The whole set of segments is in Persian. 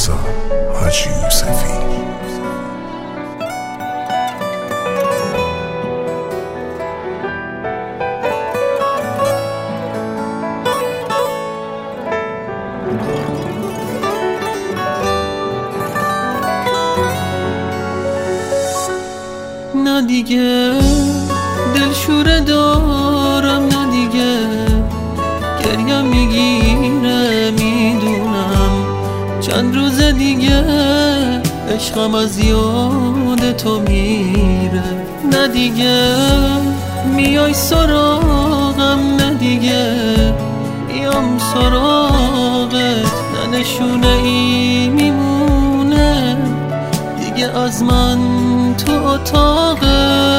رضا حاجی یوسفی. نه دیگه دلشوره دارم، نه دیگه گریم میگیره، میدونم چند روز دیگه عشقم از یاد تو میره. نه دیگه میای سراغم، نه دیگه میام سراغت، نه نشونه ای میمونه دیگه از من تو اتاقت.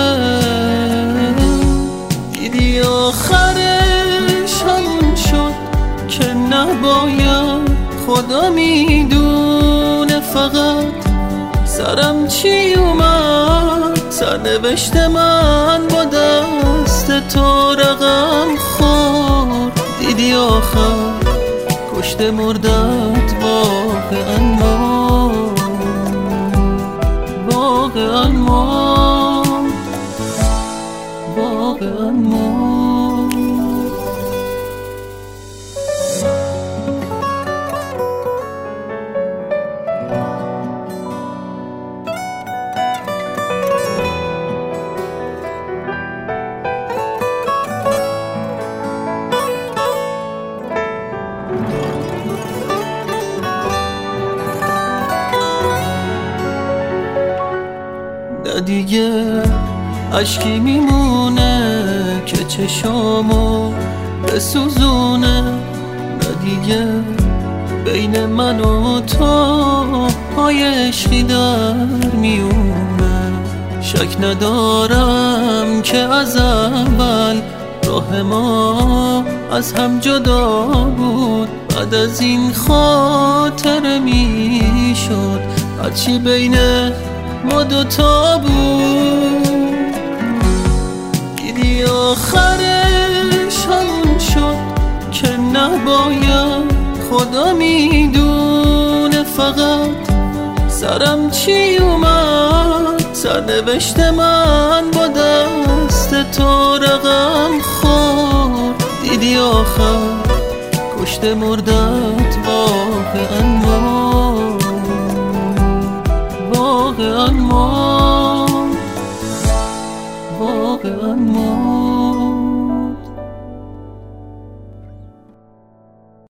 دیدی آخرش همون شد که نباید، خدا میدونه فقط سرم چی اومد، سرنوشت من با دست تو رقم خورد. دیدی آخر کشت مردت واقعا مرد، واقعا مرد، واقعا مرد. نه دیگه عشقی میمونه که چشامو بسوزونه، نه دیگه بین من و تو پای عشقی در میونه. شک ندارم که از اول راه ما از هم جدا بود، بعد از این خاطره میشد هرچی بین ما دوتا بود. دیدی آخرش همون شد که نباید، خدا میدونه فقط سرم چی اومد، سرنوشت من با دست تو رقم خورد. دیدی آخر کشت مردت واقعا مرد، واقعا مرد، واقعا مرد.